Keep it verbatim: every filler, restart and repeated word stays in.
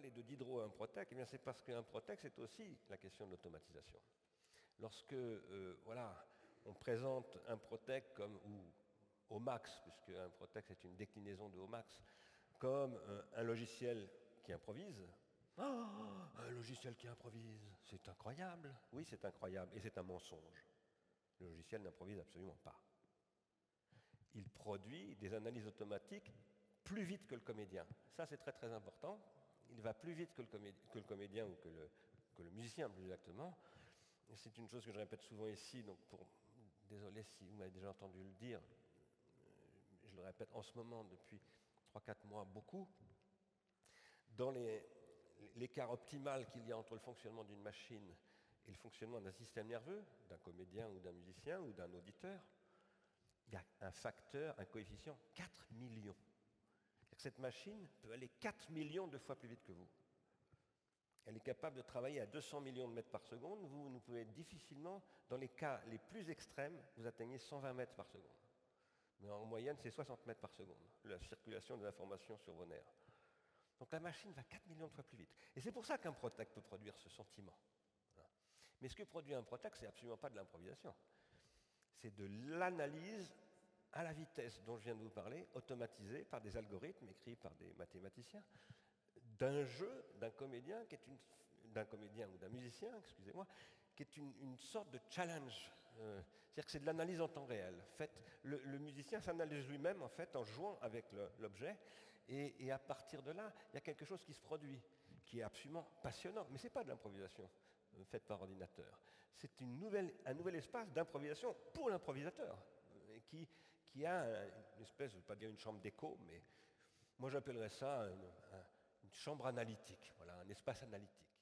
aller de Diderot à un Protec? Eh bien, c'est parce qu'un Protec, c'est aussi la question de l'automatisation. Lorsque, euh, voilà, on présente un Protec comme, ou Omax, puisque un Protec, c'est une déclinaison de Omax, comme un, un logiciel qui improvise. Oh, un logiciel qui improvise, c'est incroyable. Oui, c'est incroyable, et c'est un mensonge. Le logiciel n'improvise absolument pas. Il produit des analyses automatiques plus vite que le comédien. Ça, c'est très très important. Il va plus vite que le comédien, que le comédien ou que le, que le musicien, plus exactement. Et c'est une chose que je répète souvent ici, donc pour, désolé si vous m'avez déjà entendu le dire, je le répète en ce moment depuis trois quatre mois beaucoup. Dans les, l'écart optimal qu'il y a entre le fonctionnement d'une machine et le fonctionnement d'un système nerveux, d'un comédien ou d'un musicien ou d'un auditeur, il y a un facteur, un coefficient, quatre millions. Cette machine peut aller quatre millions de fois plus vite que vous. Elle est capable de travailler à deux cents millions de mètres par seconde. Vous, vous pouvez difficilement, dans les cas les plus extrêmes, vous atteignez cent vingt mètres par seconde. Mais en moyenne, c'est soixante mètres par seconde, la circulation de l'information sur vos nerfs. Donc la machine va quatre millions de fois plus vite. Et c'est pour ça qu'un Protec peut produire ce sentiment. Mais ce que produit un Protec, c'est absolument pas de l'improvisation. C'est de l'analyse à la vitesse dont je viens de vous parler, automatisée par des algorithmes écrits par des mathématiciens, d'un jeu, d'un comédien, qui est une, d'un comédien ou d'un musicien, excusez-moi, qui est une, une sorte de challenge. Euh, c'est-à-dire que c'est de l'analyse en temps réel. Fait, le, le musicien s'analyse lui-même en fait en jouant avec le, l'objet, et, et à partir de là, il y a quelque chose qui se produit, qui est absolument passionnant. Mais ce n'est pas de l'improvisation euh, faite par ordinateur. C'est une nouvelle, un nouvel espace d'improvisation pour l'improvisateur, euh, qui, qui a une espèce, je ne veux pas dire une chambre d'écho, mais moi j'appellerais ça un, un, une chambre analytique, voilà, un espace analytique.